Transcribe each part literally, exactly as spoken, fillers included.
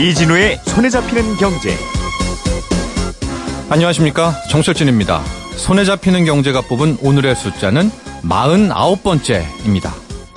이진우의 손에 잡히는 경제. 안녕하십니까, 정철진입니다. 손에 잡히는 경제가 뽑은 오늘의 숫자는 사십구 번째입니다.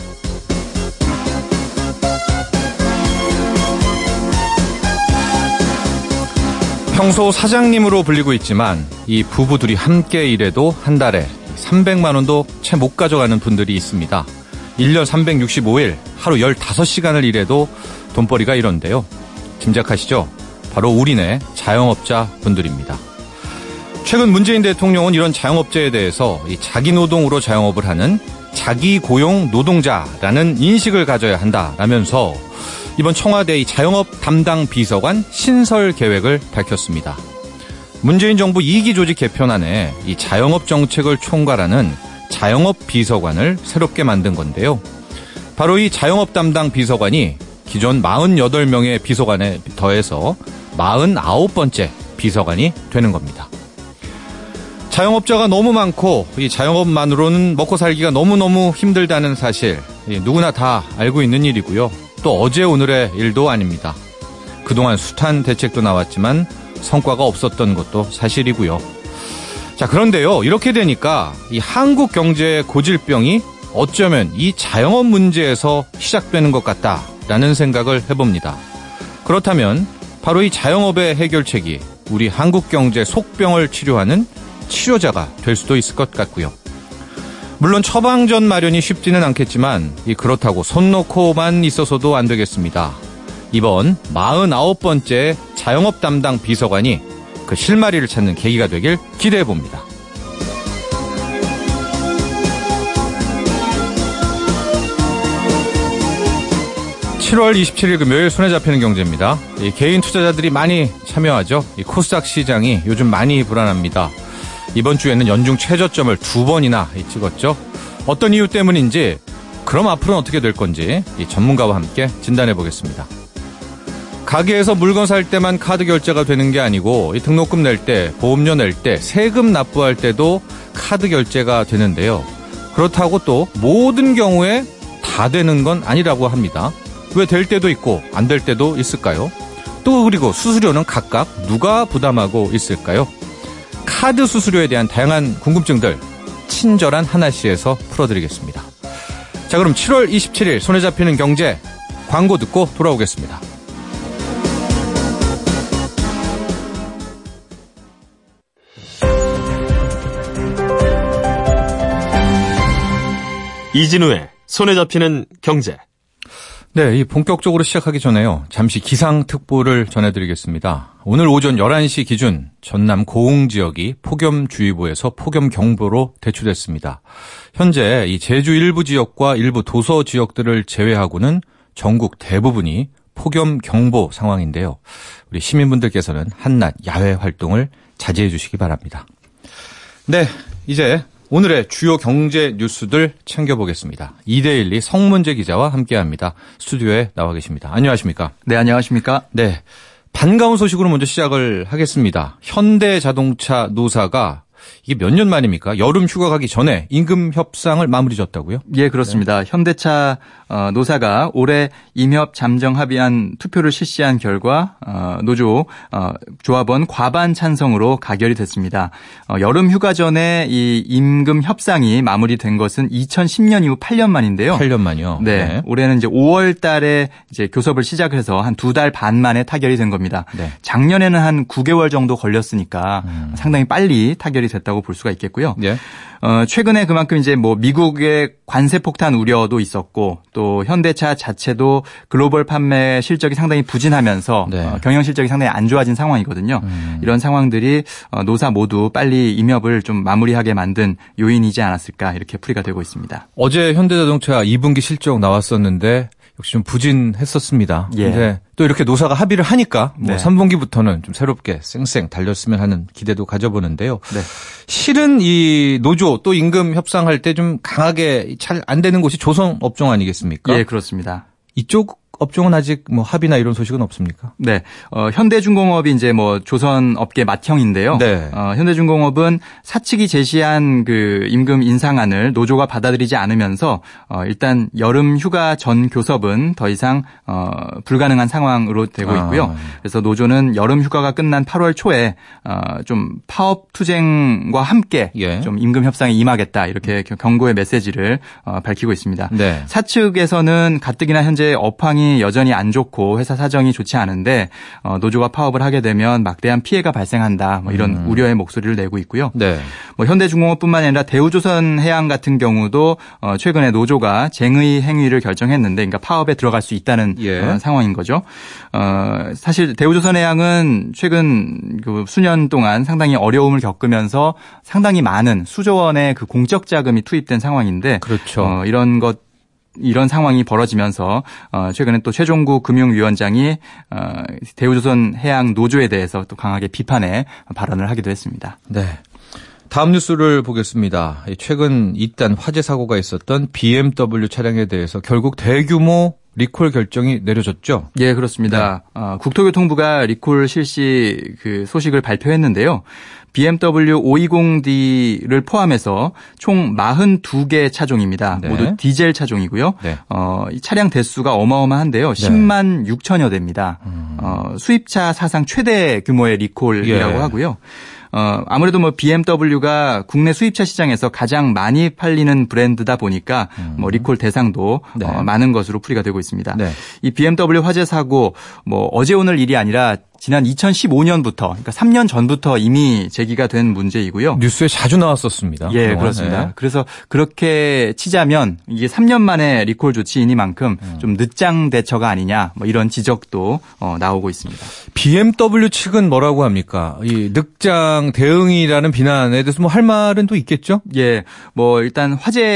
평소 사장님으로 불리고 있지만 이 부부들이 함께 일해도 한 달에 삼백만 원도 채 못 가져가는 분들이 있습니다. 일 년 삼백육십오 일, 하루 열다섯 시간을 일해도 돈벌이가 이런데요. 짐작하시죠? 바로 우리네 자영업자 분들입니다. 최근 문재인 대통령은 이런 자영업자에 대해서 이 자기 노동으로 자영업을 하는 자기 고용 노동자라는 인식을 가져야 한다라면서 이번 청와대 이 자영업 담당 비서관 신설 계획을 밝혔습니다. 문재인 정부 이 기 조직 개편안에 이 자영업 정책을 총괄하는 자영업 비서관을 새롭게 만든 건데요. 바로 이 자영업 담당 비서관이 기존 사십팔 명의 비서관에 더해서 사십구 번째 비서관이 되는 겁니다. 자영업자가 너무 많고 이 자영업만으로는 먹고 살기가 너무너무 힘들다는 사실 누구나 다 알고 있는 일이고요. 또 어제 오늘의 일도 아닙니다. 그동안 숱한 대책도 나왔지만 성과가 없었던 것도 사실이고요. 자, 그런데요, 이렇게 되니까 이 한국 경제의 고질병이 어쩌면 이 자영업 문제에서 시작되는 것 같다라는 생각을 해봅니다. 그렇다면 바로 이 자영업의 해결책이 우리 한국 경제 속병을 치료하는 치료자가 될 수도 있을 것 같고요. 물론 처방전 마련이 쉽지는 않겠지만 이 그렇다고 손 놓고만 있어서도 안 되겠습니다. 이번 사십구 번째 자영업 담당 비서관이 그 실마리를 찾는 계기가 되길 기대해 봅니다. 칠월 이십칠일 금요일 손에 잡히는 경제입니다. 이 개인 투자자들이 많이 참여하죠. 이 코스닥 시장이 요즘 많이 불안합니다. 이번 주에는 연중 최저점을 두 번이나 찍었죠. 어떤 이유 때문인지, 그럼 앞으로는 어떻게 될 건지 이 전문가와 함께 진단해 보겠습니다. 가게에서 물건 살 때만 카드 결제가 되는 게 아니고 이 등록금 낼 때, 보험료 낼 때, 세금 납부할 때도 카드 결제가 되는데요. 그렇다고 또 모든 경우에 다 되는 건 아니라고 합니다. 왜 될 때도 있고 안 될 때도 있을까요? 또 그리고 수수료는 각각 누가 부담하고 있을까요? 카드 수수료에 대한 다양한 궁금증들 친절한 하나씨에서 풀어드리겠습니다. 자, 그럼 칠월 이십칠일 손에 잡히는 경제 광고 듣고 돌아오겠습니다. 이진우의 손에 잡히는 경제. 네, 이 본격적으로 시작하기 전에요, 잠시 기상특보를 전해드리겠습니다. 오늘 오전 열한 시 기준 전남 고흥 지역이 폭염주의보에서 폭염경보로 대출됐습니다. 현재 이 제주 일부 지역과 일부 도서 지역들을 제외하고는 전국 대부분이 폭염경보 상황인데요. 우리 시민분들께서는 한낮 야외 활동을 자제해 주시기 바랍니다. 네, 이제 오늘의 주요 경제 뉴스들 챙겨보겠습니다. 이데일리 성문재 기자와 함께합니다. 스튜디오에 나와 계십니다. 안녕하십니까? 네, 안녕하십니까? 네, 반가운 소식으로 먼저 시작을 하겠습니다. 현대자동차 노사가 이게 몇 년 만입니까? 여름 휴가 가기 전에 임금 협상을 마무리 졌다고요? 예, 그렇습니다. 네. 현대차 노사가 올해 임협 잠정 합의안 투표를 실시한 결과 노조 조합원 과반 찬성으로 가결이 됐습니다. 여름 휴가 전에 이 임금 협상이 마무리된 것은 이천십 년 이후 팔 년 만인데요. 팔 년 만이요? 네. 네. 올해는 이제 오월 달에 이제 교섭을 시작해서 한 두 달 반 만에 타결이 된 겁니다. 네. 작년에는 한 구 개월 정도 걸렸으니까 음. 상당히 빨리 타결이 됐다고 볼 수가 있겠고요. 네. 어, 최근에 그만큼 이제 뭐 미국의 관세 폭탄 우려도 있었고 또 현대차 자체도 글로벌 판매 실적이 상당히 부진하면서 네. 어, 경영 실적이 상당히 안 좋아진 상황이거든요. 음. 이런 상황들이 어, 노사 모두 빨리 임협을 좀 마무리하게 만든 요인이지 않았을까 이렇게 풀이가 되고 있습니다. 어제 현대자동차 이 분기 실적 나왔었는데 역시 좀 부진했었습니다. 예. 근데 또 이렇게 노사가 합의를 하니까 뭐 네. 삼 분기부터는 좀 새롭게 쌩쌩 달렸으면 하는 기대도 가져보는데요. 네. 실은 이 노조 또 임금 협상할 때 좀 강하게 잘 안 되는 곳이 조선업종 아니겠습니까? 예, 그렇습니다. 이쪽 업종은 아직 뭐 합의나 이런 소식은 없습니까? 네, 어, 현대중공업이 이제 뭐 조선업계 맏형인데요. 네. 어, 현대중공업은 사측이 제시한 그 임금 인상안을 노조가 받아들이지 않으면서 어, 일단 여름 휴가 전 교섭은 더 이상 어, 불가능한 상황으로 되고 있고요. 아. 그래서 노조는 여름 휴가가 끝난 팔월 초에 어, 좀 파업 투쟁과 함께 예. 좀 임금 협상에 임하겠다 이렇게 경고의 메시지를 어, 밝히고 있습니다. 네. 사측에서는 가뜩이나 현재 업황이 여전히 안 좋고 회사 사정이 좋지 않은데 어, 노조가 파업을 하게 되면 막대한 피해가 발생한다 뭐 이런 음. 우려의 목소리를 내고 있고요. 네. 뭐 현대중공업뿐만 아니라 대우조선해양 같은 경우도 어, 최근에 노조가 쟁의 행위를 결정했는데, 그러니까 파업에 들어갈 수 있다는 예. 어, 상황인 거죠. 어, 사실 대우조선해양은 최근 그 수년 동안 상당히 어려움을 겪으면서 상당히 많은 수조 원의 그 공적 자금이 투입된 상황인데, 그렇죠. 어, 이런 것. 이런 상황이 벌어지면서 최근에 또 최종구 금융위원장이 대우조선해양 노조에 대해서 또 강하게 비판의 발언을 하기도 했습니다. 네. 다음 뉴스를 보겠습니다. 최근 잇단 화재 사고가 있었던 비엠더블유 차량에 대해서 결국 대규모 리콜 결정이 내려졌죠? 예, 그렇습니다. 네. 어, 국토교통부가 리콜 실시 그 소식을 발표했는데요. 비엠더블유 오백이십 디를 포함해서 총 사십이 개 차종입니다. 네. 모두 디젤 차종이고요. 네. 어, 이 차량 대수가 어마어마한데요. 십만 육천여 대입니다. 음. 어, 수입차 사상 최대 규모의 리콜이라고 예. 하고요. 어, 아무래도 뭐 비엠더블유가 국내 수입차 시장에서 가장 많이 팔리는 브랜드다 보니까 음. 뭐 리콜 대상도 네. 어, 많은 것으로 풀이가 되고 있습니다. 네. 이 비엠더블유 화재 사고 뭐 어제 오늘 일이 아니라 지난 이천십오 년부터, 그러니까 삼 년 전부터 이미 제기가 된 문제이고요. 뉴스에 자주 나왔었습니다. 예, 그동안. 그렇습니다. 네. 그래서 그렇게 치자면 이게 삼 년 만에 리콜 조치이니만큼 음. 좀 늦장 대처가 아니냐, 뭐 이런 지적도 어, 나오고 있습니다. 비엠더블유 측은 뭐라고 합니까? 이 늑장 대응이라는 비난에 대해서 뭐 할 말은 또 있겠죠? 예, 뭐 일단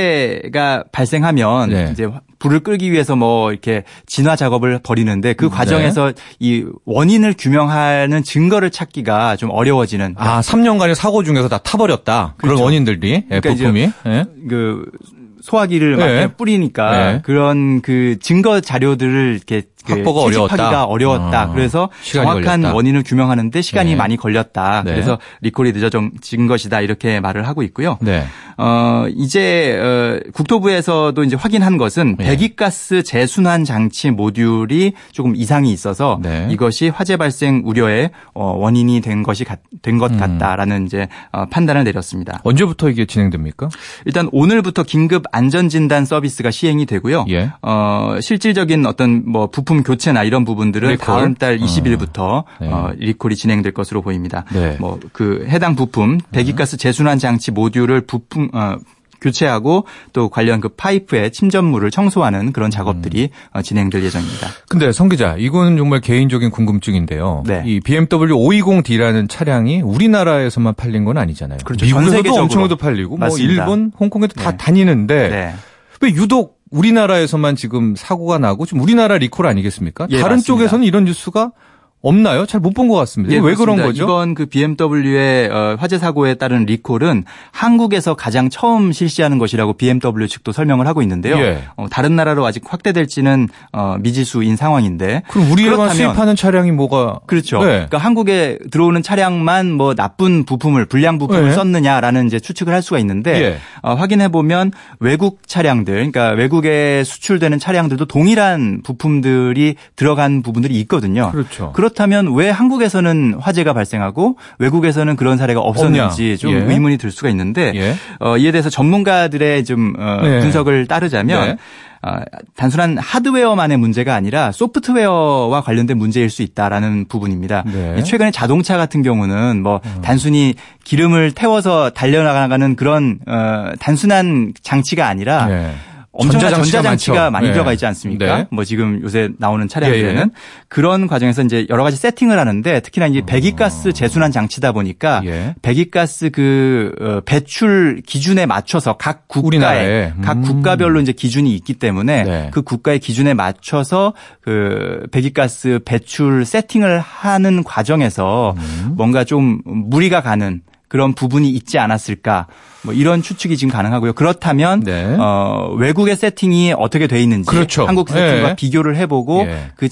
화재가 발생하면 네. 이제 불을 끄기 위해서 뭐 이렇게 진화 작업을 벌이는데 그 과정에서 네. 이 원인을 규명하는 증거를 찾기가 좀 어려워지는. 아, 삼 년간의 사고 중에서 다 타버렸다. 그렇죠. 그런 원인들이. 그러니까 부품이. 네. 그 소화기를 막 네. 뿌리니까 네. 그런 그 증거 자료들을 이렇게 확보가 어려웠다. 하기가 어려웠다. 어, 그래서 정확한 걸렸다. 원인을 규명하는데 시간이 네. 많이 걸렸다. 네. 그래서 리콜이 늦어진 것이다. 이렇게 말을 하고 있고요. 네. 어, 이제 어, 국토부에서도 이제 확인한 것은 네. 배기가스 재순환 장치 모듈이 조금 이상이 있어서 네. 이것이 화재 발생 우려의 어, 원인이 된 것이 된 것 같다라는 음. 이제 어, 판단을 내렸습니다. 언제부터 이게 진행됩니까? 일단 오늘부터 긴급 안전 진단 서비스가 시행이 되고요. 예. 어, 실질적인 어떤 뭐 부품 교체나 이런 부분들은 리콜? 다음 달 이십 일부터 어. 네. 어, 리콜이 진행될 것으로 보입니다. 네. 뭐 그 해당 부품 배기가스 재순환 장치 모듈을 부품 어, 교체하고 또 관련 그 파이프의 침전물을 청소하는 그런 작업들이 음. 진행될 예정입니다. 근데 성 기자, 이거는 정말 개인적인 궁금증인데요. 네. 이 비엠더블유 오백이십 디라는 차량이 우리나라에서만 팔린 건 아니잖아요. 그렇죠. 미국에서도 엄청나게 팔리고 맞습니다. 뭐 일본, 홍콩에도 네. 다 다니는데 네. 왜 유독 우리나라에서만 지금 사고가 나고 지금 우리나라 리콜 아니겠습니까? 예, 다른 맞습니다. 쪽에서는 이런 뉴스가 없나요? 잘 못 본 것 같습니다. 예, 왜 그렇습니다. 그런 거죠? 이번 그 비엠더블유의 화재 사고에 따른 리콜은 한국에서 가장 처음 실시하는 것이라고 비엠더블유 측도 설명을 하고 있는데요. 예. 어, 다른 나라로 아직 확대될지는 어, 미지수인 상황인데. 그럼 우리에만 수입하는 차량이 뭐가? 그렇죠. 네. 그러니까 한국에 들어오는 차량만 뭐 나쁜 부품을 불량 부품을 네. 썼느냐라는 이제 추측을 할 수가 있는데 예. 어, 확인해 보면 외국 차량들, 그러니까 외국에 수출되는 차량들도 동일한 부품들이 들어간 부분들이 있거든요. 그렇죠. 그렇다면 왜 한국에서는 화재가 발생하고 외국에서는 그런 사례가 없었는지 없냐. 좀 예. 의문이 들 수가 있는데 예. 어, 이에 대해서 전문가들의 좀 어, 예. 분석을 따르자면 네. 어, 단순한 하드웨어만의 문제가 아니라 소프트웨어와 관련된 문제일 수 있다라는 부분입니다. 네. 최근에 자동차 같은 경우는 뭐 음. 단순히 기름을 태워서 달려나가는 그런 어, 단순한 장치가 아니라 네. 엄청난 전자장치가, 전자장치가 많이 네. 들어가 있지 않습니까? 네. 뭐 지금 요새 나오는 차량들에는 예, 예. 그런 과정에서 이제 여러 가지 세팅을 하는데 특히나 이제 배기가스 재순환 장치다 보니까 예. 배기가스 그 배출 기준에 맞춰서 각 국가에 음. 각 국가별로 이제 기준이 있기 때문에 네. 그 국가의 기준에 맞춰서 그 배기가스 배출 세팅을 하는 과정에서 음. 뭔가 좀 무리가 가는 그런 부분이 있지 않았을까. 뭐 이런 추측이 지금 가능하고요. 그렇다면 네. 어, 외국의 세팅이 어떻게 돼 있는지 그렇죠. 한국 세팅과 예. 비교를 해보고 예. 그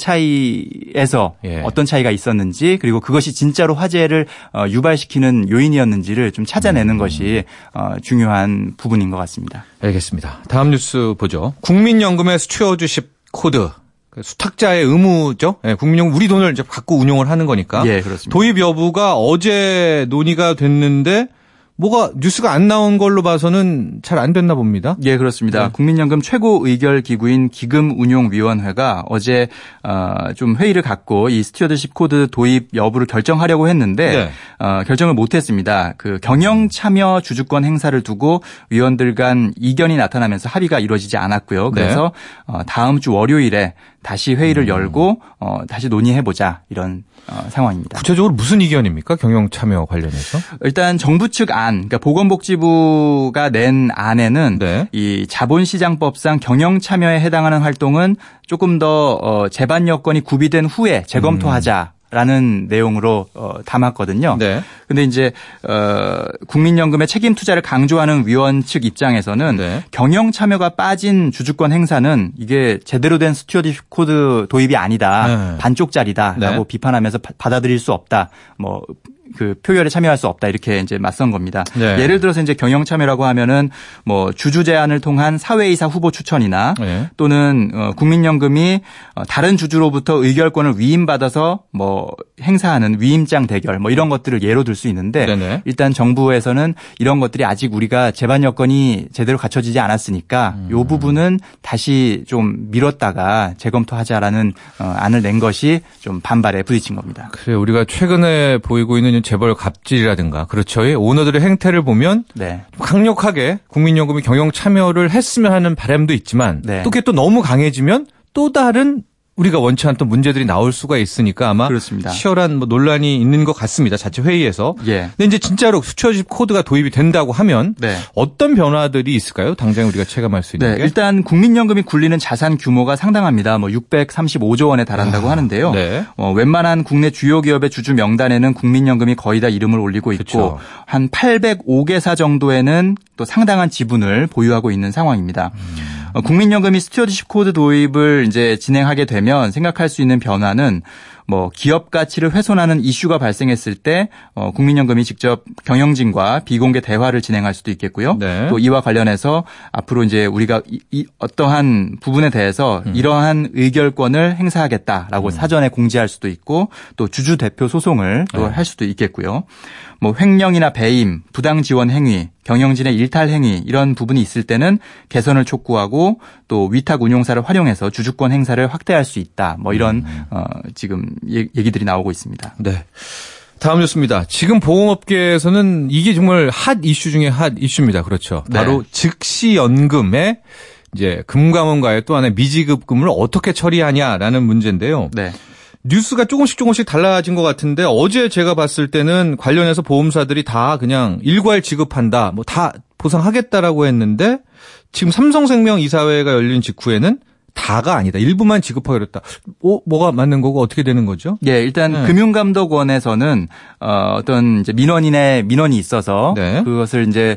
차이에서 예. 어떤 차이가 있었는지 그리고 그것이 진짜로 화재를 어, 유발시키는 요인이었는지를 좀 찾아내는 음. 것이 어, 중요한 부분인 것 같습니다. 알겠습니다. 다음 뉴스 보죠. 국민연금의 스튜어드십 코드. 수탁자의 의무죠. 예, 국민연금 우리 돈을 이제 갖고 운용을 하는 거니까. 예, 그렇습니다. 도입 여부가 어제 논의가 됐는데 뭐가 뉴스가 안 나온 걸로 봐서는 잘 안 됐나 봅니다. 예, 그렇습니다. 네. 국민연금 최고 의결 기구인 기금운용위원회가 어제 어, 좀 회의를 갖고 이 스튜어드십 코드 도입 여부를 결정하려고 했는데 네. 어, 결정을 못했습니다. 그 경영 참여 주주권 행사를 두고 위원들 간 이견이 나타나면서 합의가 이루어지지 않았고요. 그래서 네. 어, 다음 주 월요일에 다시 회의를 음. 열고 어, 다시 논의해보자 이런 어, 상황입니다. 구체적으로 무슨 이견입니까? 경영 참여 관련해서? 일단 정부 측 안, 그러니까 보건복지부가 낸 안에는 네. 이 자본시장법상 경영 참여에 해당하는 활동은 조금 더 어, 제반 여건이 구비된 후에 재검토하자. 음. 라는 내용으로 어, 담았거든요. 네. 근데 이제 어, 국민연금의 책임 투자를 강조하는 위원 측 입장에서는 네. 경영 참여가 빠진 주주권 행사는 이게 제대로 된 스튜어드십 코드 도입이 아니다. 네. 반쪽짜리다라고 네. 비판하면서 바, 받아들일 수 없다. 뭐 그 표결에 참여할 수 없다 이렇게 이제 맞선 겁니다. 네. 예를 들어서 이제 경영 참여라고 하면은 뭐 주주 제안을 통한 사회이사 후보 추천이나 네. 또는 어, 국민연금이 다른 주주로부터 의결권을 위임받아서 뭐 행사하는 위임장 대결 뭐 이런 것들을 예로 들 수 있는데 네네. 일단 정부에서는 이런 것들이 아직 우리가 제반 여건이 제대로 갖춰지지 않았으니까 음. 이 부분은 다시 좀 미뤘다가 재검토하자라는 어, 안을 낸 것이 좀 반발에 부딪힌 겁니다. 그래 우리가 최근에 보이고 있는 재벌 갑질이라든가 그렇죠. 오너들의 행태를 보면 네. 강력하게 국민연금이 경영 참여를 했으면 하는 바람도 있지만 네. 또 그게 또 너무 강해지면 또 다른 우리가 원치 않던 문제들이 나올 수가 있으니까 아마 그렇습니다. 치열한 뭐 논란이 있는 것 같습니다. 자체 회의에서. 예. 근데 이제 진짜로 스튜어드십 코드가 도입이 된다고 하면 네. 어떤 변화들이 있을까요? 당장 우리가 체감할 수 있는 네. 게. 일단 국민연금이 굴리는 자산 규모가 상당합니다. 뭐 육백삼십오조 원에 달한다고 아, 하는데요. 네. 어, 웬만한 국내 주요 기업의 주주 명단에는 국민연금이 거의 다 이름을 올리고 있고 그렇죠. 한 팔백오 개사 정도에는 또 상당한 지분을 보유하고 있는 상황입니다. 음. 국민연금이 스튜어드십 코드 도입을 이제 진행하게 되면 생각할 수 있는 변화는 뭐 기업 가치를 훼손하는 이슈가 발생했을 때 어, 국민연금이 직접 경영진과 비공개 대화를 진행할 수도 있겠고요. 네. 또 이와 관련해서 앞으로 이제 우리가 이, 이 어떠한 부분에 대해서 음. 이러한 의결권을 행사하겠다라고 음. 사전에 공지할 수도 있고 또 주주 대표 소송을 또 할 네. 수도 있겠고요. 뭐 횡령이나 배임, 부당 지원 행위, 경영진의 일탈 행위 이런 부분이 있을 때는 개선을 촉구하고 또 위탁 운용사를 활용해서 주주권 행사를 확대할 수 있다. 뭐 이런 음. 어, 지금 얘기들이 나오고 있습니다. 네. 다음 뉴스입니다. 지금 보험업계에서는 이게 정말 핫 이슈 중에 핫 이슈입니다. 그렇죠. 바로 네. 즉시 연금의 이제 금감원과의 또 하나의 미지급금을 어떻게 처리하냐라는 문제인데요. 네. 뉴스가 조금씩 조금씩 달라진 것 같은데 어제 제가 봤을 때는 관련해서 보험사들이 다 그냥 일괄 지급한다, 뭐 다 보상하겠다라고 했는데 지금 삼성생명 이사회가 열린 직후에는 다가 아니다. 일부만 지급하기로 했다. 어, 뭐가 맞는 거고 어떻게 되는 거죠? 예, 일단 네. 금융감독원에서는 어, 어떤 이제 민원인의 민원이 있어서 네. 그것을 이제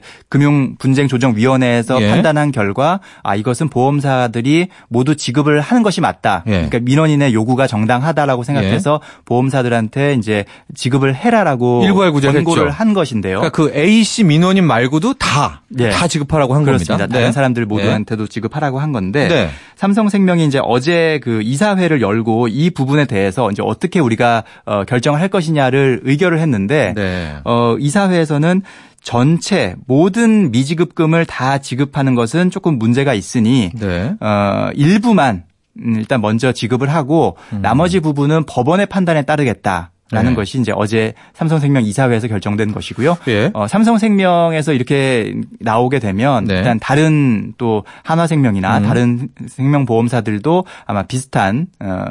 금융분쟁조정위원회에서 예. 판단한 결과 아 이것은 보험사들이 모두 지급을 하는 것이 맞다. 예. 그러니까 민원인의 요구가 정당하다라고 생각해서 예. 보험사들한테 이제 지급을 해라라고 권고를 한 것인데요. 그러니까 그 A씨 민원인 말고도 다, 예. 다 지급하라고 한 그렇습니다. 겁니다. 다른 네. 사람들 모두한테도 네. 지급하라고 한 건데 네. 삼성생명이 이제 어제 그 이사회를 열고 이 부분에 대해서 이제 어떻게 우리가 어, 결정을 할 것이냐를 의결을 했는데 네. 어, 이사회에서는 전체 모든 미지급금을 다 지급하는 것은 조금 문제가 있으니 네. 어, 일부만 일단 먼저 지급을 하고 음. 나머지 부분은 법원의 판단에 따르겠다. 라는 네. 것이 이제 어제 삼성생명 이사회에서 결정된 것이고요. 예. 어, 삼성생명에서 이렇게 나오게 되면 네. 일단 다른 또 한화생명이나 음. 다른 생명보험사들도 아마 비슷한 어,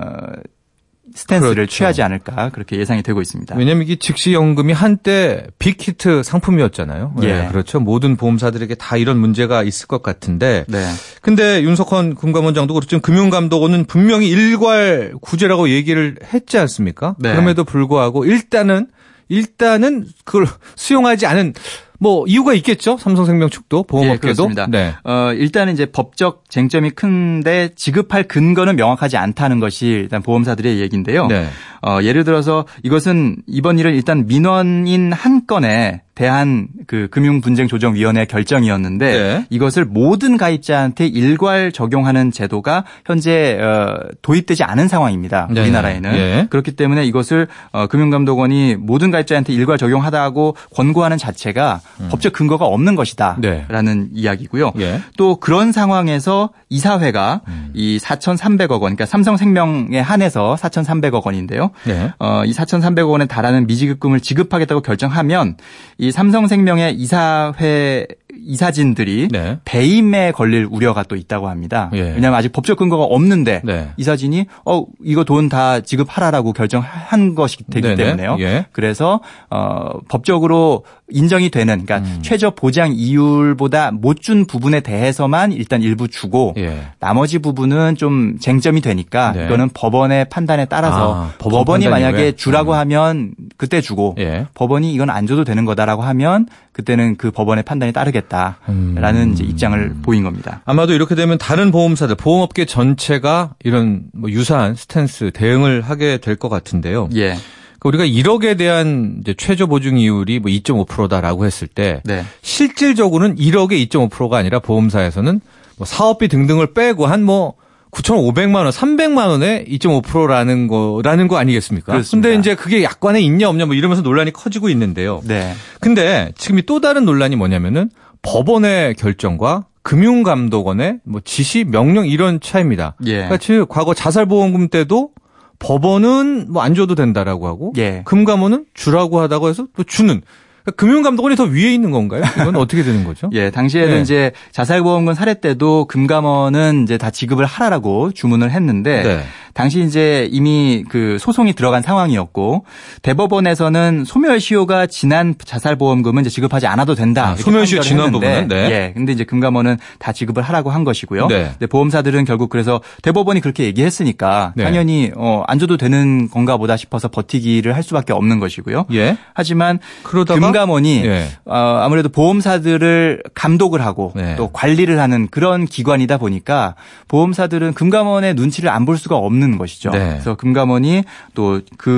스탠스를 그렇죠. 취하지 않을까 그렇게 예상이 되고 있습니다. 왜냐하면 이게 즉시연금이 한때 빅히트 상품이었잖아요. 예. 네, 그렇죠. 모든 보험사들에게 다 이런 문제가 있을 것 같은데. 네. 근데 윤석헌 금감원장도 그렇지만 금융감독원은 분명히 일괄 구제라고 얘기를 했지 않습니까? 네. 그럼에도 불구하고 일단은 일단은 그걸 수용하지 않은 뭐 이유가 있겠죠. 삼성생명 측도 보험업계도. 예, 그렇습니다. 네. 어, 일단은 이제 법적 쟁점이 큰데 지급할 근거는 명확하지 않다는 것이 일단 보험사들의 얘기인데요. 네. 어, 예를 들어서 이것은 이번 일은 일단 민원인 한 건에 대한 그 금융분쟁조정위원회 결정이었는데 네. 이것을 모든 가입자한테 일괄 적용하는 제도가 현재 어, 도입되지 않은 상황입니다. 네. 우리나라에는. 네. 그렇기 때문에 이것을 어, 금융감독원이 모든 가입자한테 일괄 적용하다고 권고하는 자체가 음. 법적 근거가 없는 것이다 네. 라는 이야기고요. 네. 또 그런 상황에서 이사회가 음. 이 사천삼백억 원, 그러니까 삼성생명에 한해서 사천삼백억 원인데요. 네. 어, 이 사천삼백억 원에 달하는 미지급금을 지급하겠다고 결정하면 이 삼성생명의 이사회 이사진들이 네. 배임에 걸릴 우려가 또 있다고 합니다. 예. 왜냐하면 아직 법적 근거가 없는데 네. 이사진이 어 이거 돈 다 지급하라라고 결정한 것이 되기 네네. 때문에요. 예. 그래서 어 법적으로 인정이 되는 그러니까 음. 최저 보장 이율보다 못 준 부분에 대해서만 일단 일부 주고 예. 나머지 부분은 좀 쟁점이 되니까 네. 이거는 법원의 판단에 따라서 아, 법원 법원이 만약에 왜? 주라고 음. 하면 그때 주고 예. 법원이 이건 안 줘도 되는 거다라고 하면 그때는 그 법원의 판단에 따르겠다라는 음. 이제 입장을 보인 겁니다. 아마도 이렇게 되면 다른 보험사들, 보험업계 전체가 이런 뭐 유사한 스탠스 대응을 하게 될 것 같은데요. 예. 우리가 일억에 대한 이제 최저 보증 이율이 뭐 이 점 오 퍼센트다라고 했을 때 네. 실질적으로는 일억의 이 점 오 퍼센트가 아니라 보험사에서는 뭐 사업비 등등을 빼고 한 뭐 구천오백만 원, 삼백만 원에 이 점 오 퍼센트라는 거라는 거 아니겠습니까? 그렇습니다. 근데 이제 그게 약관에 있냐 없냐 뭐 이러면서 논란이 커지고 있는데요. 네. 근데 지금 또 다른 논란이 뭐냐면은 법원의 결정과 금융감독원의 뭐 지시, 명령 이런 차이입니다. 예. 그러니까 즉 과거 자살보험금 때도 법원은 뭐 안 줘도 된다라고 하고 예. 금감원은 주라고 하다고 해서 또 주는. 그러니까 금융감독원이 더 위에 있는 건가요? 이건 어떻게 되는 거죠? 예, 당시에는 네. 이제 자살보험금 사례 때도 금감원은 이제 다 지급을 하라라고 주문을 했는데 네. 당시 이제 이미 그 소송이 들어간 상황이었고 대법원에서는 소멸시효가 지난 자살보험금은 이제 지급하지 않아도 된다. 아, 소멸시효 지난 부분은 네. 예, 근데 이제 금감원은 다 지급을 하라고 한 것이고요. 네. 근데 보험사들은 결국 그래서 대법원이 그렇게 얘기했으니까 네. 당연히 어, 안 줘도 되는 건가 보다 싶어서 버티기를 할 수밖에 없는 것이고요. 예. 하지만 그러다가 금감원이 예. 어, 아무래도 보험사들을 감독을 하고 네. 또 관리를 하는 그런 기관이다 보니까 보험사들은 금감원의 눈치를 안 볼 수가 없는 것이죠. 네. 그래서 금감원이 또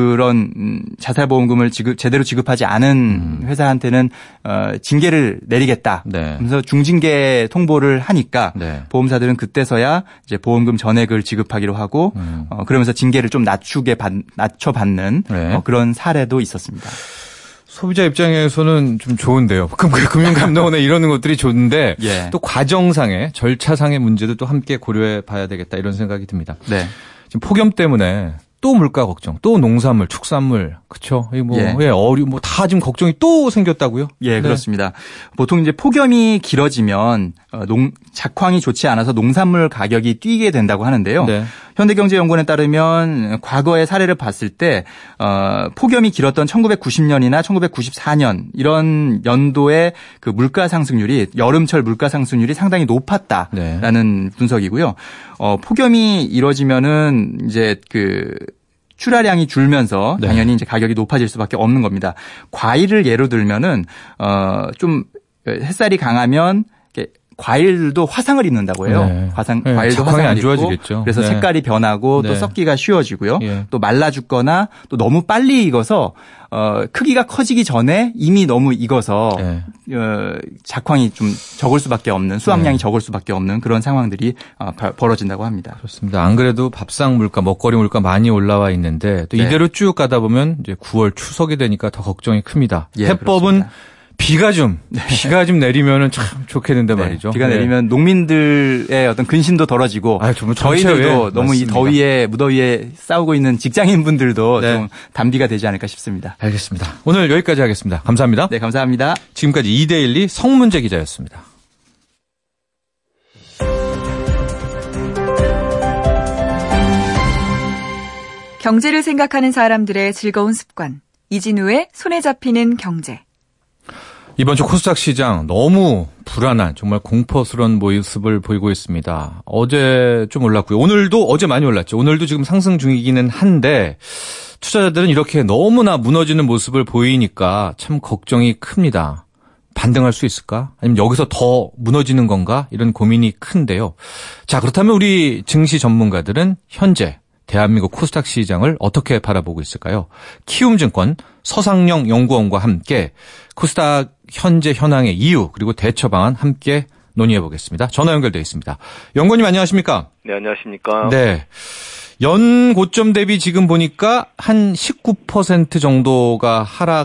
그런 자살보험금을 지급, 제대로 지급하지 않은 음. 회사한테는 어, 징계를 내리겠다. 네. 그래서 중징계 통보를 하니까 네. 보험사들은 그때서야 이제 보험금 전액을 지급하기로 하고 음. 어, 그러면서 징계를 좀 낮추게 받, 낮춰받는 네. 어, 그런 사례도 있었습니다. 소비자 입장에서는 좀 좋은데요. 금융감독원에 이러는 것들이 좋은데 예. 또 과정상의 절차상의 문제도 또 함께 고려해 봐야 되겠다 이런 생각이 듭니다. 네. 지금 폭염 때문에 또 물가 걱정, 또 농산물, 축산물, 그렇죠? 뭐 예. 예, 어류 뭐 다 지금 걱정이 또 생겼다고요? 예, 네. 그렇습니다. 보통 이제 폭염이 길어지면 농 작황이 좋지 않아서 농산물 가격이 뛰게 된다고 하는데요. 네. 현대경제연구원에 따르면 과거의 사례를 봤을 때 어, 폭염이 길었던 천구백구십 년이나 천구백구십사 년 이런 연도의 그 물가 상승률이 여름철 물가 상승률이 상당히 높았다라는 네. 분석이고요. 어, 폭염이 이뤄지면은 이제 그 출하량이 줄면서 네. 당연히 이제 가격이 높아질 수밖에 없는 겁니다. 과일을 예로 들면은 어, 좀 햇살이 강하면 과일도 화상을 입는다고 해요. 네. 화상, 네. 과일도 화상을 안 입고 좋아지겠죠. 그래서 네. 색깔이 변하고 네. 또 썩기가 쉬워지고요. 네. 또 말라 죽거나 또 너무 빨리 익어서 어, 크기가 커지기 전에 이미 너무 익어서 네. 어, 작황이 좀 적을 수밖에 없는 수확량이 네. 적을 수밖에 없는 그런 상황들이 어, 벌어진다고 합니다. 그렇습니다. 안 그래도 밥상 물가, 먹거리 물가 많이 올라와 있는데 또 이대로 네. 쭉 가다 보면 이제 구월 추석이 되니까 더 걱정이 큽니다. 예, 해법은 그렇습니다. 비가 좀, 네. 비가 좀 내리면은 참 좋겠는데 네. 말이죠. 비가 네. 내리면 농민들의 어떤 근심도 덜어지고 아, 저희들도 너무 맞습니다. 이 더위에, 무더위에 싸우고 있는 직장인분들도 네. 좀 단비가 되지 않을까 싶습니다. 알겠습니다. 오늘 여기까지 하겠습니다. 감사합니다. 네, 감사합니다. 지금까지 이데일리 성문재 기자였습니다. 경제를 생각하는 사람들의 즐거운 습관. 이진우의 손에 잡히는 경제. 이번 주 코스닥 시장 너무 불안한 정말 공포스러운 모습을 보이고 있습니다. 어제 좀 올랐고요. 오늘도 어제 많이 올랐죠. 오늘도 지금 상승 중이기는 한데 투자자들은 이렇게 너무나 무너지는 모습을 보이니까 참 걱정이 큽니다. 반등할 수 있을까? 아니면 여기서 더 무너지는 건가? 이런 고민이 큰데요. 자, 그렇다면 우리 증시 전문가들은 현재 대한민국 코스닥 시장을 어떻게 바라보고 있을까요? 키움증권 서상영 연구원과 함께 코스닥 현재 현황의 이유 그리고 대처 방안 함께 논의해 보겠습니다. 전화 연결되어 있습니다. 연구원님 안녕하십니까? 네, 안녕하십니까? 네. 연 고점 대비 지금 보니까 한 십구 퍼센트 정도가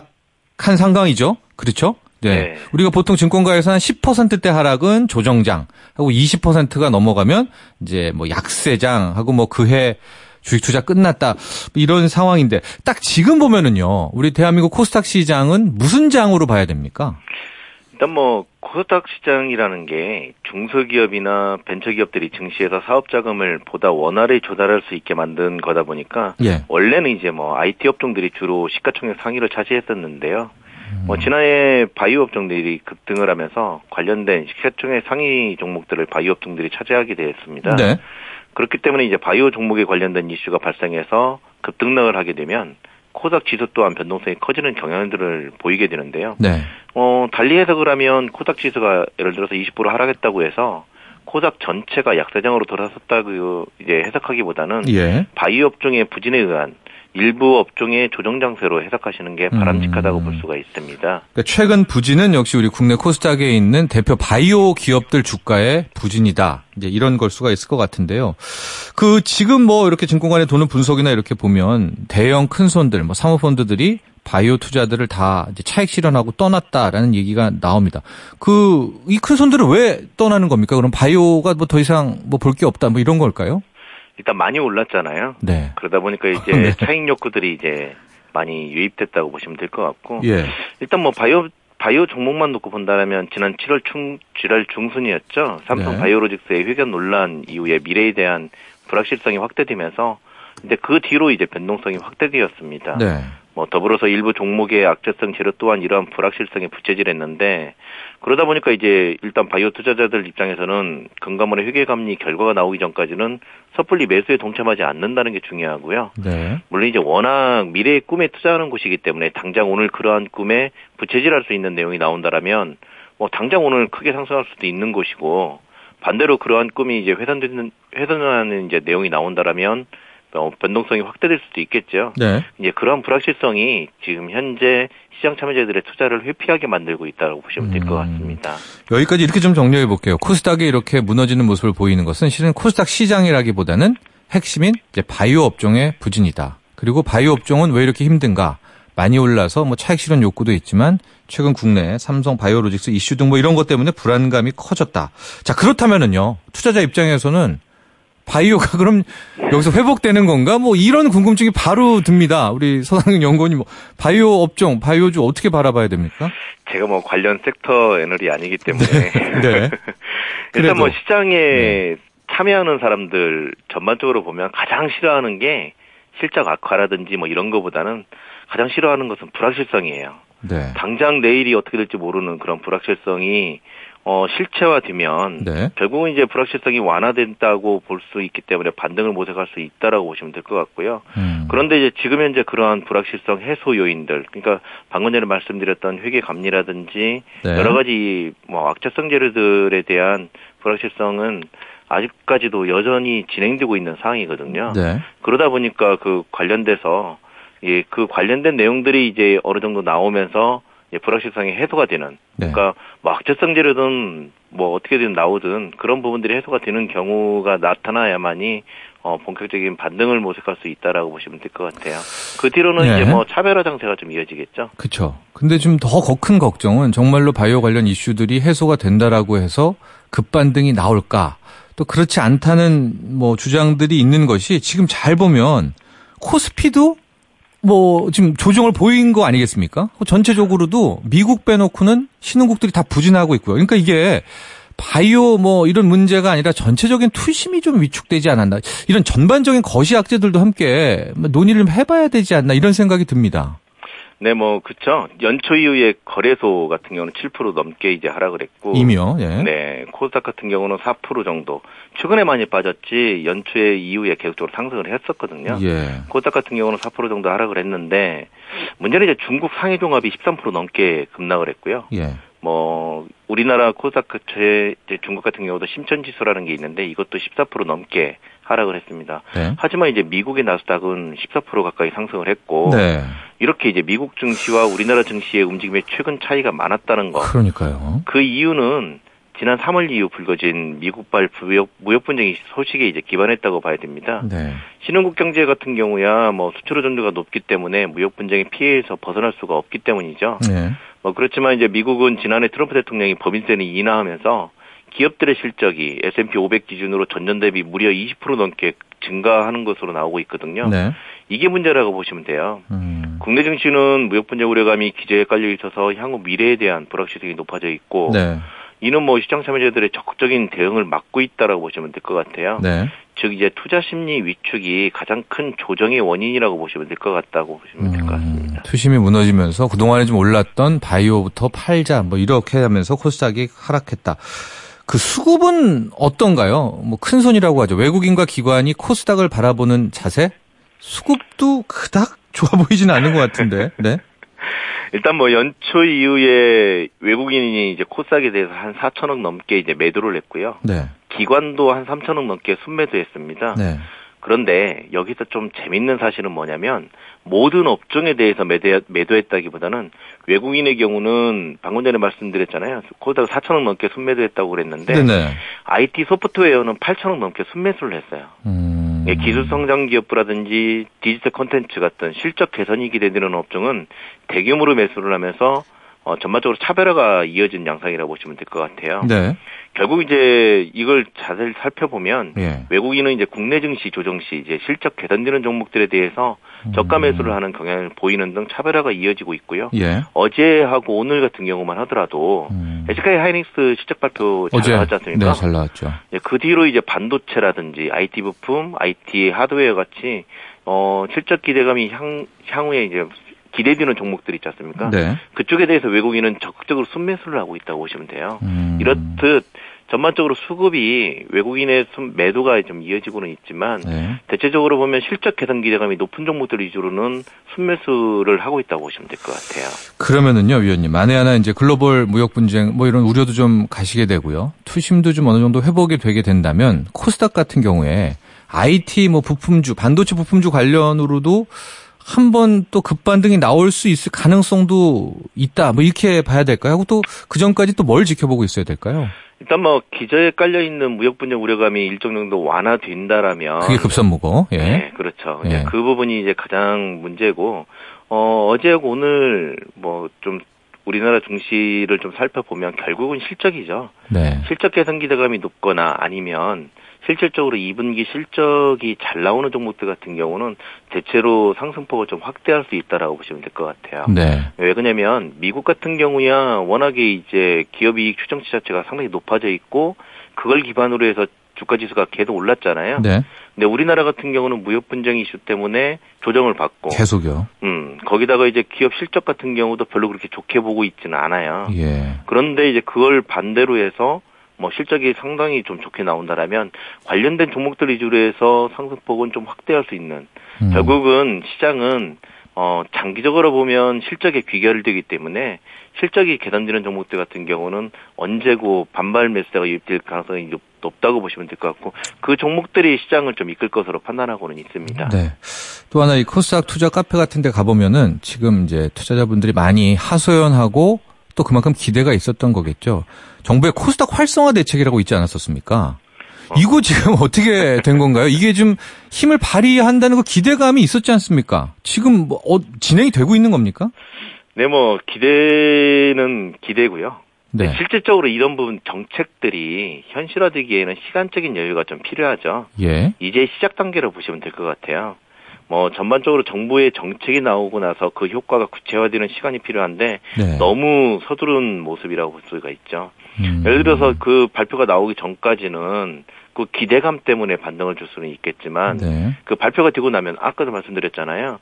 하락한 상황이죠. 그렇죠? 네. 네. 우리가 보통 증권가에서 한 십 퍼센트대 하락은 조정장 하고 이십 퍼센트가 넘어가면 이제 뭐 약세장 하고 뭐 그해 주식 투자 끝났다 이런 상황인데 딱 지금 보면은요. 우리 대한민국 코스닥 시장은 무슨 장으로 봐야 됩니까? 일단 뭐 코스닥 시장이라는 게 중소기업이나 벤처기업들이 증시에서 사업 자금을 보다 원활히 조달할 수 있게 만든 거다 보니까 예. 원래는 이제 뭐 아이티 업종들이 주로 시가총액 상위를 차지했었는데요. 음. 뭐 지난해 바이오 업종들이 급등을 하면서 관련된 시가총액 상위 종목들을 바이오 업종들이 차지하게 되었습니다. 네. 그렇기 때문에 이제 바이오 종목에 관련된 이슈가 발생해서 급등락을 하게 되면 코스닥 지수 또한 변동성이 커지는 경향들을 보이게 되는데요. 네. 어, 달리 해석을 하면 코스닥 지수가 예를 들어서 이십 퍼센트 하락했다고 해서 코스닥 전체가 약세장으로 돌아섰다고 이제 해석하기보다는 예. 바이오 업종의 부진에 의한 일부 업종의 조정 장세로 해석하시는 게 바람직하다고 음. 볼 수가 있습니다. 그러니까 최근 부진은 역시 우리 국내 코스닥에 있는 대표 바이오 기업들 주가의 부진이다. 이제 이런 걸 수가 있을 것 같은데요. 그 지금 뭐 이렇게 증권관에 도는 분석이나 이렇게 보면 대형 큰 손들, 뭐 사모펀드들이 바이오 투자들을 다 이제 차익 실현하고 떠났다라는 얘기가 나옵니다. 그 이 큰 손들은 왜 떠나는 겁니까? 그럼 바이오가 뭐 더 이상 뭐 볼 게 없다, 뭐 이런 걸까요? 일단 많이 올랐잖아요. 네. 그러다 보니까 이제 네. 차익 욕구들이 이제 많이 유입됐다고 보시면 될 것 같고. 예. 일단 뭐 바이오 바이오 종목만 놓고 본다면 지난 칠월 중 칠월 중순이었죠. 삼성 네. 바이오로직스의 회견 논란 이후에 미래에 대한 불확실성이 확대되면서 근데 그 뒤로 이제 변동성이 확대되었습니다. 네. 뭐 더불어서 일부 종목의 악재성 재료 또한 이러한 불확실성에 부채질했는데 그러다 보니까 이제 일단 바이오 투자자들 입장에서는 금감원의 회계감리 결과가 나오기 전까지는 섣불리 매수에 동참하지 않는다는 게 중요하고요. 네. 물론 이제 워낙 미래의 꿈에 투자하는 곳이기 때문에 당장 오늘 그러한 꿈에 부채질할 수 있는 내용이 나온다라면 뭐 당장 오늘 크게 상승할 수도 있는 곳이고 반대로 그러한 꿈이 이제 훼손되는 훼손하는 이제 내용이 나온다라면 어, 변동성이 확대될 수도 있겠죠. 네. 이제 그런 불확실성이 지금 현재 시장 참여자들의 투자를 회피하게 만들고 있다고 보시면 될 것 같습니다. 음, 여기까지 이렇게 좀 정리해 볼게요. 코스닥이 이렇게 무너지는 모습을 보이는 것은 실은 코스닥 시장이라기보다는 핵심인 이제 바이오 업종의 부진이다. 그리고 바이오 업종은 왜 이렇게 힘든가? 많이 올라서 뭐 차익 실현 욕구도 있지만 최근 국내 삼성 바이오로직스 이슈 등 뭐 이런 것 때문에 불안감이 커졌다. 자, 그렇다면은요. 투자자 입장에서는 바이오가 그럼 여기서 회복되는 건가? 뭐 이런 궁금증이 바로 듭니다. 우리 서상영 연구원님 뭐 바이오 업종, 바이오주 어떻게 바라봐야 됩니까? 제가 뭐 관련 섹터 애널이 아니기 때문에 네. 일단 뭐 시장에 네. 참여하는 사람들 전반적으로 보면 가장 싫어하는 게 실적 악화라든지 뭐 이런 거보다는 가장 싫어하는 것은 불확실성이에요. 네. 당장 내일이 어떻게 될지 모르는 그런 불확실성이 어, 실체화되면 네. 결국은 이제 불확실성이 완화된다고 볼 수 있기 때문에 반등을 모색할 수 있다라고 보시면 될 것 같고요. 음. 그런데 이제 지금 현재 그러한 불확실성 해소 요인들, 그러니까 방금 전에 말씀드렸던 회계 감리라든지 네. 여러 가지 뭐 악재성 재료들에 대한 불확실성은 아직까지도 여전히 진행되고 있는 상황이거든요. 네. 그러다 보니까 그 관련돼서 예, 그 관련된 내용들이 이제 어느 정도 나오면서 예, 불확실성이 해소가 되는, 네. 그러니까 뭐 악재성 재료든 뭐 어떻게든 나오든 그런 부분들이 해소가 되는 경우가 나타나야만이 어, 본격적인 반등을 모색할 수 있다라고 보시면 될 것 같아요. 그 뒤로는 네. 이제 뭐 차별화 장세가 좀 이어지겠죠. 그렇죠. 근데 좀 더 큰 걱정은 정말로 바이오 관련 이슈들이 해소가 된다라고 해서 급반등이 나올까? 또 그렇지 않다는 뭐 주장들이 있는 것이 지금 잘 보면 코스피도 뭐 지금 조정을 보인 거 아니겠습니까? 전체적으로도 미국 빼놓고는 신흥국들이 다 부진하고 있고요. 그러니까 이게 바이오 뭐 이런 문제가 아니라 전체적인 투심이 좀 위축되지 않았나. 이런 전반적인 거시 악재들도 함께 논의를 해봐야 되지 않나 이런 생각이 듭니다. 네, 뭐 그렇죠. 연초 이후에 거래소 같은 경우는 칠 퍼센트 넘게 이제 하락을 했고, 이미요. 예. 네, 코스닥 같은 경우는 사 퍼센트 정도. 최근에 많이 빠졌지 연초에 이후에 계속적으로 상승을 했었거든요. 예. 코스닥 같은 경우는 사 퍼센트 정도 하락을 했는데, 문제는 이제 중국 상해 종합이 십삼 퍼센트 넘게 급락을 했고요. 예. 뭐 우리나라 코스닥 제 중국 같은 경우도 심천 지수라는 게 있는데 이것도 십사 퍼센트 넘게 하락을 했습니다. 네. 하지만 이제 미국의 나스닥은 십사 퍼센트 가까이 상승을 했고, 네. 이렇게 이제 미국 증시와 우리나라 증시의 움직임에 최근 차이가 많았다는 것. 그러니까요. 그 이유는 지난 삼월 이후 불거진 미국발 무역, 무역 분쟁 소식에 이제 기반했다고 봐야 됩니다. 네. 신흥국 경제 같은 경우야 뭐 수출 의존도가 높기 때문에 무역 분쟁의 피해에서 벗어날 수가 없기 때문이죠. 네. 뭐 그렇지만 이제 미국은 지난해 트럼프 대통령이 법인세를 인하하면서 기업들의 실적이 에스 앤 피 오백 기준으로 전년 대비 무려 이십 퍼센트 넘게 증가하는 것으로 나오고 있거든요. 네. 이게 문제라고 보시면 돼요. 음. 국내 증시는 무역 분쟁 우려감이 기저에 깔려 있어서 향후 미래에 대한 불확실성이 높아져 있고, 네. 이는 뭐 시장 참여자들의 적극적인 대응을 막고 있다라고 보시면 될 것 같아요. 네. 즉 이제 투자 심리 위축이 가장 큰 조정의 원인이라고 보시면 될 것 같다고 보시면 될 것 같습니다. 음, 투심이 무너지면서 그동안에 좀 올랐던 바이오부터 팔자 뭐 이렇게 하면서 코스닥이 하락했다. 그 수급은 어떤가요? 뭐 큰 손이라고 하죠. 외국인과 기관이 코스닥을 바라보는 자세? 수급도 그닥 좋아 보이지는 않는 것 같은데. 네. 일단 뭐 연초 이후에 외국인이 이제 코스닥에 대해서 한 사천억 넘게 이제 매도를 했고요. 네. 기관도 한 삼천억 넘게 순매도했습니다. 네. 그런데 여기서 좀 재밌는 사실은 뭐냐면 모든 업종에 대해서 매도, 매도했다기보다는 외국인의 경우는 방금 전에 말씀드렸잖아요. 코스닥 사천억 넘게 순매도했다고 그랬는데, 네네. 아이티 소프트웨어는 팔천억 넘게 순매수를 했어요. 음. 기술 성장 기업부라든지 디지털 콘텐츠 같은 실적 개선이 기대되는 업종은 대규모로 매수를 하면서 어, 전반적으로 차별화가 이어진 양상이라고 보시면 될 것 같아요. 네. 결국 이제 이걸 자세히 살펴보면 예. 외국인은 이제 국내 증시 조정 시 이제 실적 개선되는 종목들에 대해서 음. 저가 매수를 하는 경향을 보이는 등 차별화가 이어지고 있고요. 예. 어제하고 오늘 같은 경우만 하더라도 음. 에스케이 하이닉스 실적 발표 잘 어제, 나왔지 않습니까? 네, 잘 나왔죠. 그 뒤로 이제 반도체라든지 아이티 부품, 아이티 하드웨어 같이 어, 실적 기대감이 향 향후에 이제 기대되는 종목들 있지 않습니까? 네. 그쪽에 대해서 외국인은 적극적으로 순매수를 하고 있다고 보시면 돼요. 음. 이렇듯 전반적으로 수급이 외국인의 매도가 좀 이어지고는 있지만 네. 대체적으로 보면 실적 개선 기대감이 높은 종목들 위주로는 순매수를 하고 있다고 보시면 될 것 같아요. 그러면은요, 위원님, 만에 하나 이제 글로벌 무역 분쟁 뭐 이런 우려도 좀 가시게 되고요, 투심도 좀 어느 정도 회복이 되게 된다면 코스닥 같은 경우에 아이티 뭐 부품주, 반도체 부품주 관련으로도 한 번 또 급반등이 나올 수 있을 가능성도 있다. 뭐 이렇게 봐야 될까요? 하고 또 그 전까지 또 뭘 지켜보고 있어야 될까요? 일단 뭐 기저에 깔려 있는 무역 분쟁 우려감이 일정 정도 완화된다라면 그게 급선무고. 예. 네, 그렇죠. 예. 그 부분이 이제 가장 문제고 어 어제하고 오늘 뭐 좀 우리나라 증시를 좀 살펴보면 결국은 실적이죠. 네. 실적 개선 기대감이 높거나 아니면 실질적으로 이 분기 실적이 잘 나오는 종목들 같은 경우는 대체로 상승폭을 좀 확대할 수 있다라고 보시면 될 것 같아요. 네. 왜 그러냐면 미국 같은 경우야 워낙에 이제 기업이익 추정치 자체가 상당히 높아져 있고 그걸 기반으로 해서 주가 지수가 계속 올랐잖아요. 네. 근데 우리나라 같은 경우는 무역 분쟁 이슈 때문에 조정을 받고 계속요. 음, 거기다가 이제 기업 실적 같은 경우도 별로 그렇게 좋게 보고 있지는 않아요. 예. 그런데 이제 그걸 반대로 해서 뭐 실적이 상당히 좀 좋게 나온다라면 관련된 종목들 위주로 해서 상승폭은 좀 확대할 수 있는 음. 결국은 시장은 어 장기적으로 보면 실적에 귀결되기 때문에 실적이 개선되는 종목들 같은 경우는 언제고 반발 매수가 유입될 가능성이 높다고 보시면 될 것 같고 그 종목들이 시장을 좀 이끌 것으로 판단하고는 있습니다. 네. 또 하나 이 코스닥 투자 카페 같은 데 가보면은 지금 이제 투자자분들이 많이 하소연하고 또 그만큼 기대가 있었던 거겠죠. 정부의 코스닥 활성화 대책이라고 있지 않았었습니까? 어. 이거 지금 어떻게 된 건가요? 이게 좀 힘을 발휘한다는 그 기대감이 있었지 않습니까? 지금 뭐 어, 진행이 되고 있는 겁니까? 네, 뭐 기대는 기대고요. 네. 실질적으로 이런 부분 정책들이 현실화되기에는 시간적인 여유가 좀 필요하죠. 예. 이제 시작 단계로 보시면 될 것 같아요. 뭐 전반적으로 정부의 정책이 나오고 나서 그 효과가 구체화되는 시간이 필요한데 네. 너무 서두른 모습이라고 볼 수가 있죠. 음. 예를 들어서 그 발표가 나오기 전까지는 자꾸 기대감 때문에 반등을 줄 수는 있겠지만 네. 그 발표가 되고 나면 아까도 말씀드렸잖아요.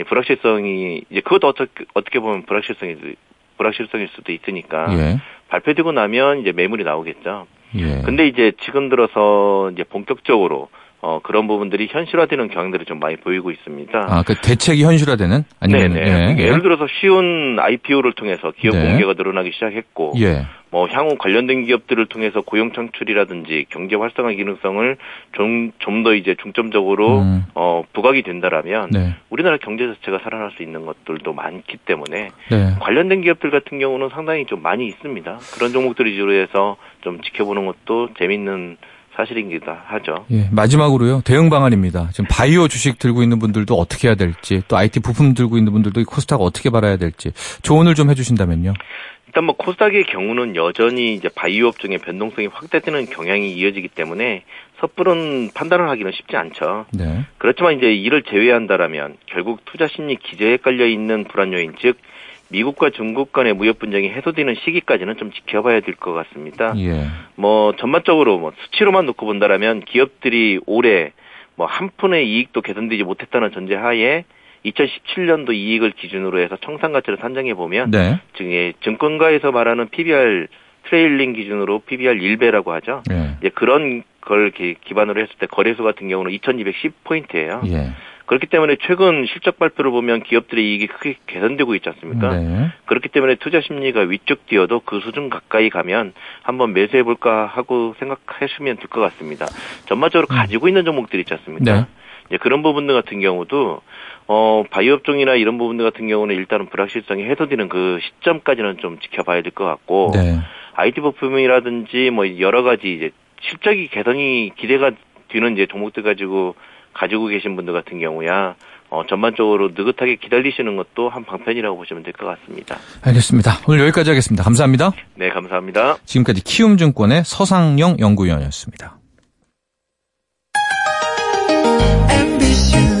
불확실성이 이제 그것도 어떻게 어떻게 보면 불확실성이 불확실성일 수도 있으니까 예. 발표되고 나면 이제 매물이 나오겠죠. 예. 근데 이제 지금 들어서 이제 본격적으로 어, 그런 부분들이 현실화되는 경향들이 좀 많이 보이고 있습니다. 아, 그 대책이 현실화되는? 아니면 네네. 예. 예를 들어서 쉬운 아이피오를 통해서 기업 네. 공개가 늘어나기 시작했고, 예. 뭐 향후 관련된 기업들을 통해서 고용 창출이라든지 경제 활성화 기능성을 좀 좀 더 이제 중점적으로 음. 어, 부각이 된다라면 네. 우리나라 경제 자체가 살아날 수 있는 것들도 많기 때문에 네. 관련된 기업들 같은 경우는 상당히 좀 많이 있습니다. 그런 종목들을 위주로 해서 좀 지켜보는 것도 재밌는. 사실이기도 하죠. 예, 마지막으로요. 대응 방안입니다. 지금 바이오 주식 들고 있는 분들도 어떻게 해야 될지, 또 아이티 부품 들고 있는 분들도 이 코스닥 어떻게 봐야 될지 조언을 좀 해주신다면요. 일단 뭐 코스닥의 경우는 여전히 이제 바이오 업종의 변동성이 확대되는 경향이 이어지기 때문에 섣부른 판단을 하기는 쉽지 않죠. 네. 그렇지만 이제 이를 제외한다라면 결국 투자 심리 기저에 깔려 있는 불안 요인, 즉 미국과 중국 간의 무역 분쟁이 해소되는 시기까지는 좀 지켜봐야 될 것 같습니다. 예. 뭐 전반적으로 뭐 수치로만 놓고 본다라면 기업들이 올해 뭐 한 푼의 이익도 개선되지 못했다는 전제하에 이천십칠 년도 이익을 기준으로 해서 청산 가치를 산정해 보면 네. 지금 증권가에서 말하는 피비알 트레일링 기준으로 피비알 일 배라고 하죠. 예. 이제 그런 걸 기반으로 했을 때 거래소 같은 경우는 이천이백십 포인트예요. 예. 그렇기 때문에 최근 실적 발표를 보면 기업들의 이익이 크게 개선되고 있지 않습니까? 네. 그렇기 때문에 투자 심리가 위쪽 뛰어도 그 수준 가까이 가면 한번 매수해볼까 하고 생각하시면 될 것 같습니다. 전반적으로 음. 가지고 있는 종목들이 있지 않습니까? 네. 이제 그런 부분들 같은 경우도 어, 바이오 업종이나 이런 부분들 같은 경우는 일단은 불확실성이 해소되는 그 시점까지는 좀 지켜봐야 될 것 같고 네. 아이티 부품이라든지 뭐 여러 가지 이제 실적이 개선이 기대가 되는 이제 종목들 가지고 가지고 계신 분들 같은 경우야 어, 전반적으로 느긋하게 기다리시는 것도 한 방편이라고 보시면 될 것 같습니다. 알겠습니다. 오늘 여기까지 하겠습니다. 감사합니다. 네, 감사합니다. 지금까지 키움증권의 서상영 연구위원이었습니다. 엠비씨